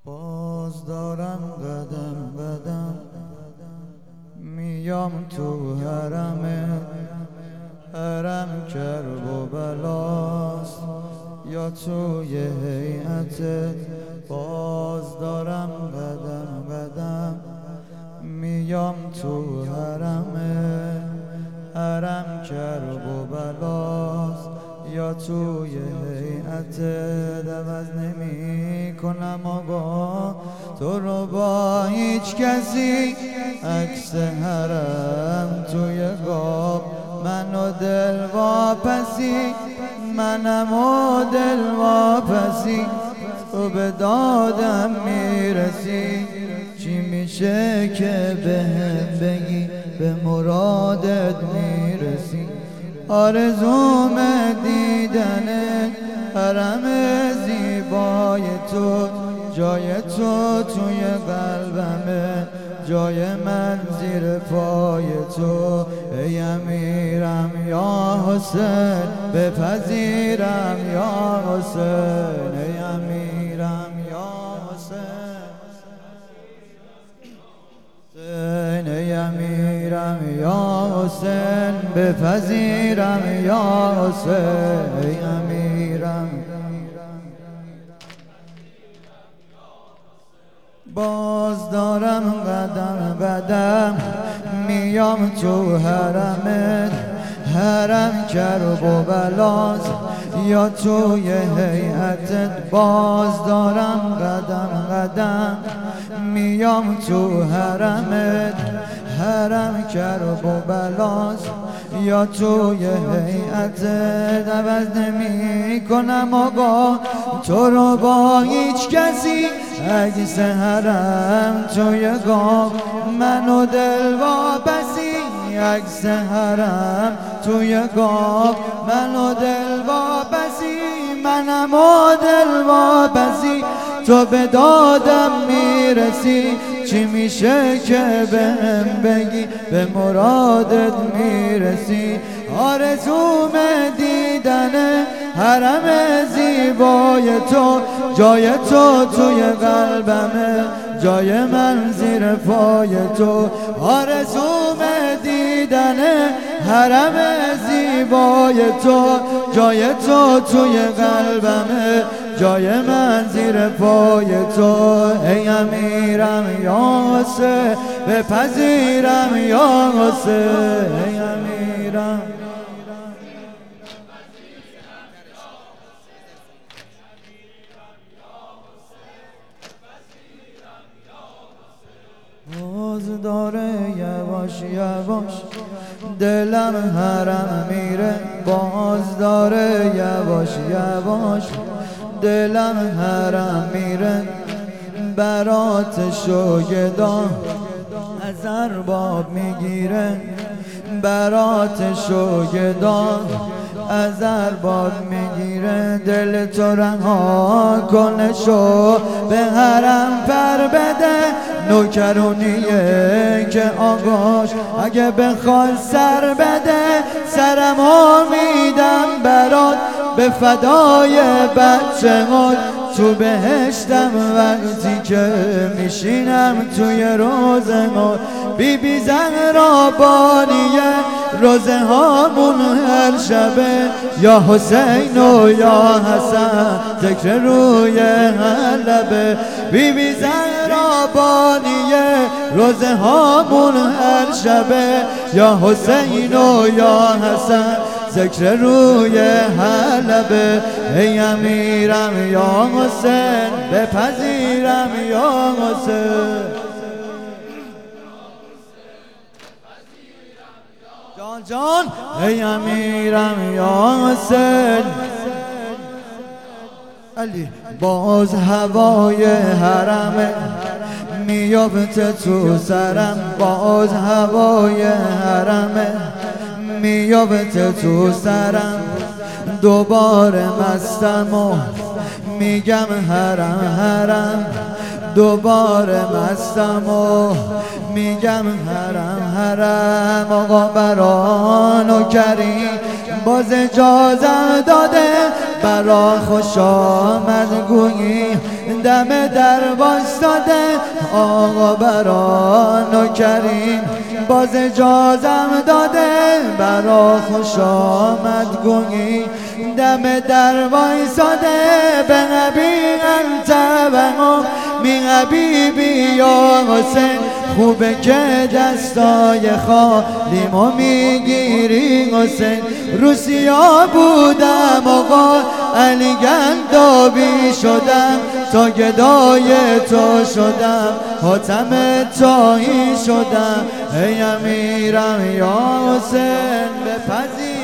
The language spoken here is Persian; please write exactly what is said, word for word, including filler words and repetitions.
باز دارم قدم قدم میام تو حرمت، حرم کرب و بلاست یا توی هیئتت. باز دارم قدم قدم میام تو حرمت، حرم کرب و بلاست یا توی هیئتت. عوض نمی کنم آقا تو رو با هیچ کسی، عکس حرم توی قاب من و دل واپسی، منم و دل واپسی. تو به دادم میرسی، چی میشه که بهم بگی به مرادت میرسی. آرزوم دیدن حرم زیبای تو، جای تو توی قلبمه، جای من زیر پای تو. ای امیرم یا حسین بپذیرم یا حسین، ای امیرم یا حسین، ای امیرم یا حسین بپذیرم یا حسین، ای امیرم. باز دارم قدم قدم میام تو حرمت، حرم کرب و بلاست یا توی هیئتت. باز دارم قدم قدم میام تو حرمت، حرم کرب و بلاست یا توی هیئتت. عوض نمی کنم آقا تو رو با هیچ کسی، عکس حرم توی قاب من و دل واپسی، عکس حرم توی قاب من و دل واپسی، منم و دل واپسی. تو به دادم میرسی، چی میشه که بهم بگی به مرادت میرسی. آرزوم دیدن حرم زیبای تو، جای تو توی قلبمه، جای من زیر پای تو. آرزوم دیدن حرم زیبای تو، جای تو توی قلبمه، جای من زیر پای تو. ای امیرم یا حسین بپذیرم یا حسین، ای امیرم. باز داره یواش یواش دلم حرم میره، باز داره یواش یواش دلم حرم میره. برات شوگدا از ارباب میگیره، برات شوگدا از ارباب میگیره. دل تو رها کنه شو به حرم پر بده، نوکرونیه که آقاش اگه بخواد سر بده، سرمو میدم برات به فدای بچه ها. تو بهشتم وقتی که میشینم توی روزه ما، بی بی زهرا بانیه روزه هامون هر شبه. یا حسین و یا حسن ذکر روی هر لبه، بی بی زهرا بانیه روزه هامون هر شبه. یا حسین و یا حسن ذکر روی هر لبه. ای امیرم یا حسین بپذیرم یا حسین، جان جان ای امیرم یا حسین. علی باز هوای حرم میافته تو سرم، باز هوای حرم میافته تو سرم. دوباره مستم و میگم حرم حرم، دوباره مستم و میگم حرم حرم. آقا بران و کریم باز اجازم داده، برا خوش آمد گویی دم در وایستاده آقا برا نوکرین باز اجازم داده برا خوش آمد گویی دم در وایستاده به نبی انت و می حبیبی یا حسین خوبه که دستای خالیمو میگیری حسین روسیا بودم آقا علی گندابی شدم تا گدای تو شدم حاتم تایی شدم ای امیرم یا حسین بپذیر